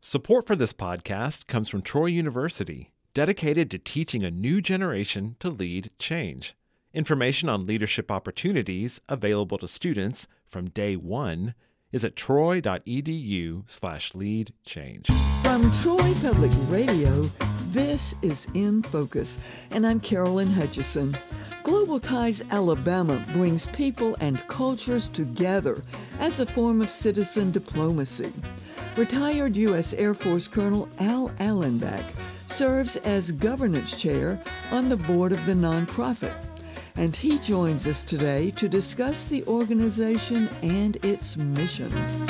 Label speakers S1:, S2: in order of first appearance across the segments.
S1: Support for this podcast comes from Troy University, dedicated to teaching a new generation to lead change. Information on leadership opportunities available to students from day one is at troy.edu/leadchange.
S2: From Troy Public Radio, this is In Focus, and I'm Carolyn Hutchison. Global Ties Alabama brings people and cultures together as a form of citizen diplomacy. Retired U.S. Air Force Colonel Al Allenback serves as governance chair on the board of the nonprofit, and he joins us today to discuss the organization and its mission.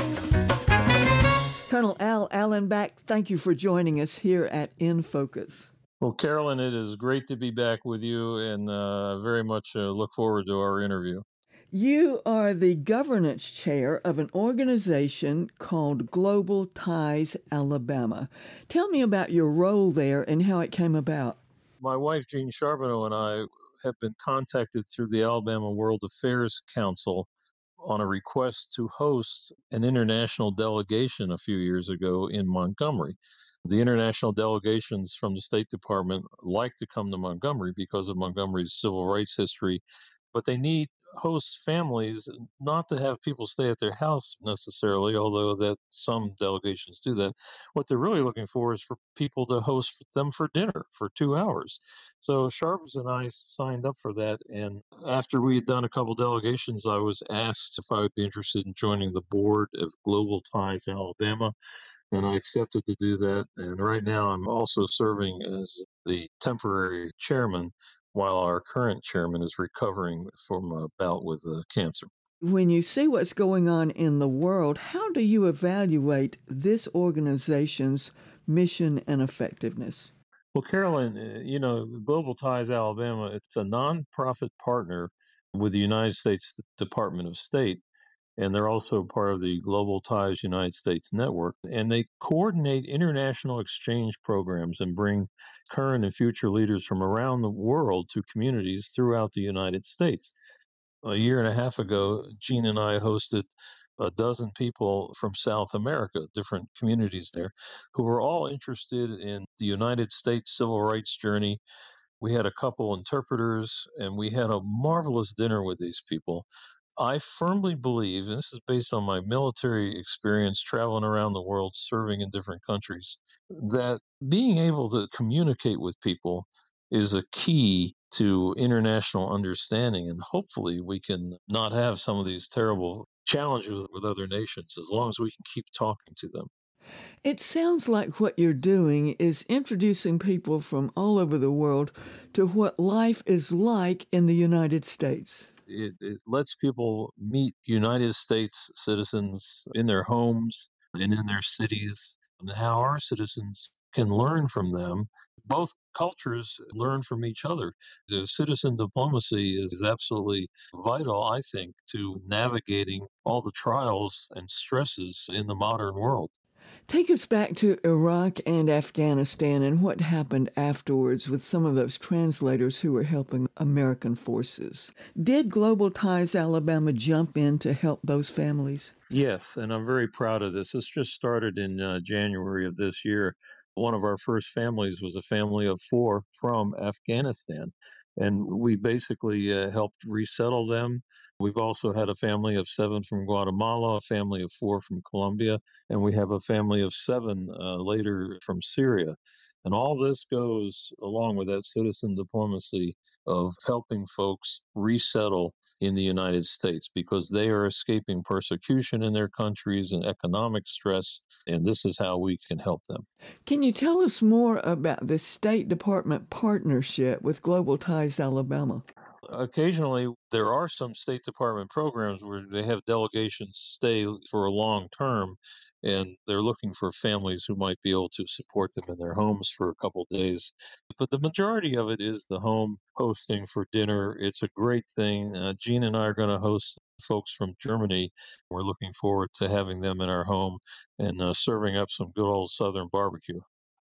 S2: Colonel Al Allenback, thank you for joining us here at In Focus.
S3: Well, Carolyn, it is great to be back with you, and very much look forward to our interview.
S2: You are the governance chair of an organization called Global Ties Alabama. Tell me about your role there and how it came about.
S3: My wife, Jean Charbonneau, and I have been contacted through the Alabama World Affairs Council on a request to host an international delegation a few years ago in Montgomery. The international delegations from the State Department like to come to Montgomery because of Montgomery's civil rights history, but they need host families not to have people stay at their house necessarily, although that some delegations do that. What they're really looking for is for people to host them for dinner for 2 hours. So Sharps and I signed up for that, and after we had done a couple delegations, I was asked if I would be interested in joining the board of Global Ties Alabama, and I accepted to do that. And right now I'm also serving as the temporary chairman while our current chairman is recovering from a bout with cancer.
S2: When you see what's going on in the world, how do you evaluate this organization's mission and effectiveness?
S3: Well, Carolyn, Global Ties Alabama, it's a nonprofit partner with the United States Department of State, and they're also part of the Global Ties United States Network. And they coordinate international exchange programs and bring current and future leaders from around the world to communities throughout the United States. A year and a half ago, Jean and I hosted a dozen people from South America, different communities there, who were all interested in the United States civil rights journey. We had a couple interpreters, and we had a marvelous dinner with these people. I firmly believe, and this is based on my military experience traveling around the world, serving in different countries, that being able to communicate with people is a key to international understanding. And hopefully we can not have some of these terrible challenges with other nations as long as we can keep talking to them.
S2: It sounds like what you're doing is introducing people from all over the world to what life is like in the United States.
S3: It lets people meet United States citizens in their homes and in their cities, and how our citizens can learn from them. Both cultures learn from each other. The citizen diplomacy is absolutely vital, I think, to navigating all the trials and stresses in the modern world.
S2: Take us back to Iraq and Afghanistan and what happened afterwards with some of those translators who were helping American forces. Did Global Ties Alabama jump in to help those families?
S3: Yes, and I'm very proud of this. This just started in January of this year. One of our first families was a family of 4 from Afghanistan, and we basically helped resettle them. We've also had a family of 7 from Guatemala, a family of 4 from Colombia, and we have a family of 7 later from Syria. And all this goes along with that citizen diplomacy of helping folks resettle in the United States because they are escaping persecution in their countries and economic stress, and this is how we can help them.
S2: Can you tell us more about the State Department partnership with Global Ties Alabama?
S3: Occasionally, there are some State Department programs where they have delegations stay for a long term, and they're looking for families who might be able to support them in their homes for a couple days. But the majority of it is the home hosting for dinner. It's a great thing. Jean and I are going to host folks from Germany. We're looking forward to having them in our home and serving up some good old Southern barbecue.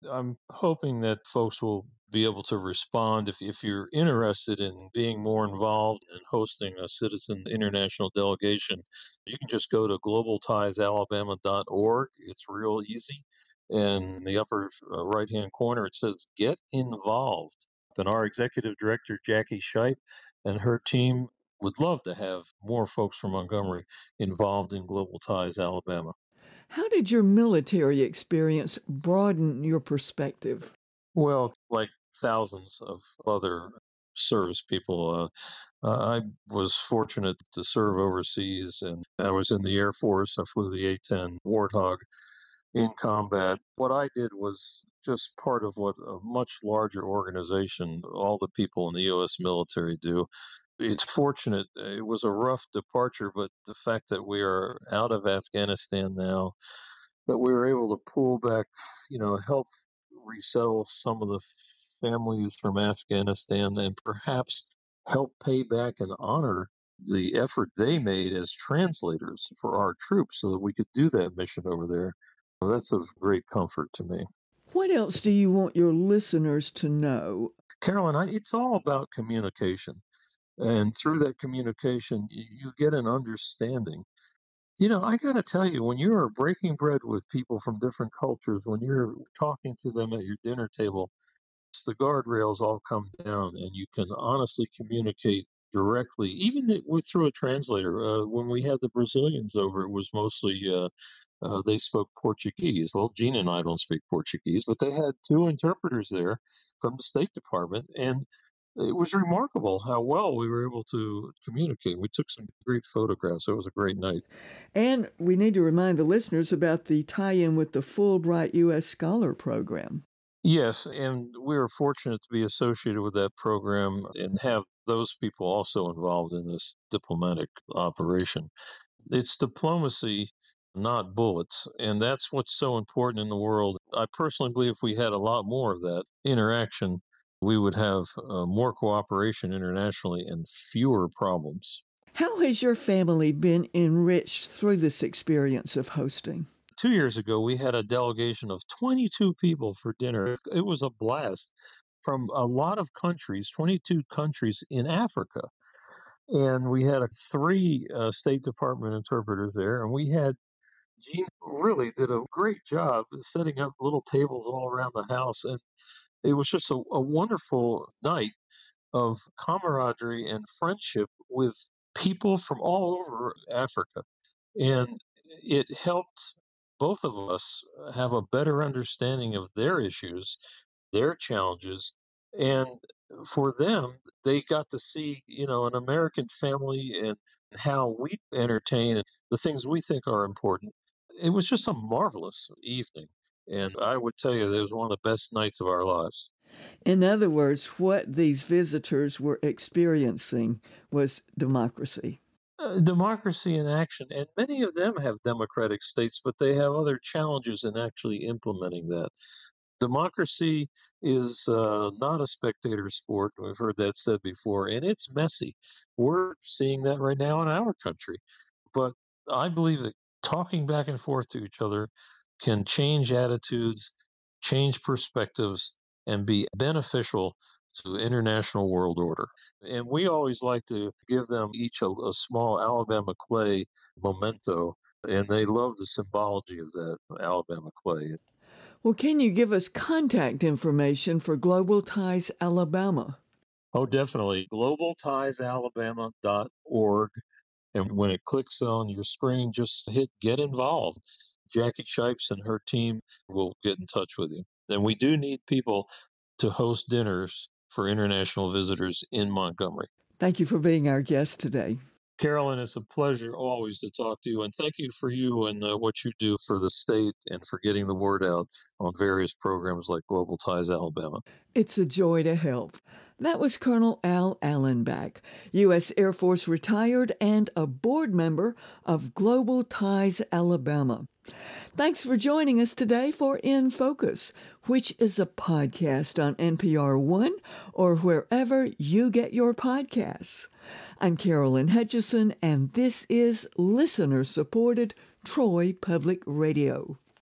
S3: I'm hoping that folks will be able to respond. If you're interested in being more involved in hosting a citizen international delegation, you can just go to globaltiesalabama.org. It's real easy. And in the upper right hand corner, it says Get Involved. And our executive director, Jackie Shipe, and her team would love to have more folks from Montgomery involved in Global Ties Alabama.
S2: How did your military experience broaden your perspective?
S3: Well, like thousands of other service people, I was fortunate to serve overseas, and I was in the Air Force. I flew the A-10 Warthog in combat. What I did was just part of what a much larger organization, all the people in the U.S. military do. It's fortunate. It was a rough departure, but the fact that we are out of Afghanistan now, that we were able to pull back, help resettle some of the families from Afghanistan and perhaps help pay back and honor the effort they made as translators for our troops so that we could do that mission over there. That's of great comfort to me.
S2: What else do you want your listeners to know?
S3: Carolyn, it's all about communication. And through that communication, you get an understanding. I got to tell you, when you're breaking bread with people from different cultures, when you're talking to them at your dinner table, the guardrails all come down and you can honestly communicate directly, even through a translator. When we had the Brazilians over, it was mostly they spoke Portuguese. Well, Gina and I don't speak Portuguese, but they had two interpreters there from the State Department, and it was remarkable how well we were able to communicate. We took some great photographs. It was a great night.
S2: And we need to remind the listeners about the tie-in with the Fulbright U.S. Scholar Program.
S3: Yes, and we are fortunate to be associated with that program and have those people also involved in this diplomatic operation. It's diplomacy, not bullets, and that's what's so important in the world. I personally believe if we had a lot more of that interaction, we would have more cooperation internationally and fewer problems.
S2: How has your family been enriched through this experience of hosting?
S3: 2 years ago, we had a delegation of 22 people for dinner. It was a blast from a lot of countries, 22 countries in Africa. And we had three State Department interpreters there, and we had Gene really did a great job setting up little tables all around the house. And it was just a wonderful night of camaraderie and friendship with people from all over Africa. And it helped both of us have a better understanding of their issues, their challenges, and for them, they got to see, an American family and how we entertain and the things we think are important. It was just a marvelous evening. And I would tell you, it was one of the best nights of our lives.
S2: In other words, what these visitors were experiencing was democracy.
S3: Democracy in action, and many of them have democratic states, but they have other challenges in actually implementing that. Democracy is not a spectator sport. We've heard that said before, and it's messy. We're seeing that right now in our country. But I believe that talking back and forth to each other can change attitudes, change perspectives, and be beneficial to the international world order. And we always like to give them each a small Alabama clay memento, and they love the symbology of that Alabama clay.
S2: Well, can you give us contact information for Global Ties Alabama?
S3: Oh, definitely. globaltiesalabama.org. And when it clicks on your screen, just hit Get Involved. Jackie Shipes and her team will get in touch with you. And we do need people to host dinners for international visitors in Montgomery.
S2: Thank you for being our guest today.
S3: Carolyn, it's a pleasure always to talk to you, and thank you for you and what you do for the state and for getting the word out on various programs like Global Ties Alabama.
S2: It's a joy to help. That was Colonel Al Allenback, U.S. Air Force retired and a board member of Global Ties Alabama. Thanks for joining us today for In Focus, which is a podcast on NPR One or wherever you get your podcasts. I'm Carolyn Hutchison, and this is listener-supported Troy Public Radio.